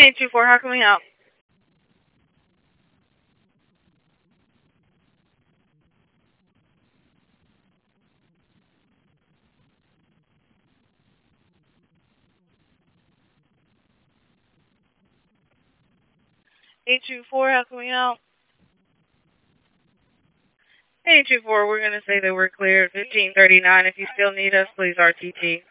824, how can we help? 824, how can we help? 824, we're going to say that we're clear at 1539. If you still need us, please RTT.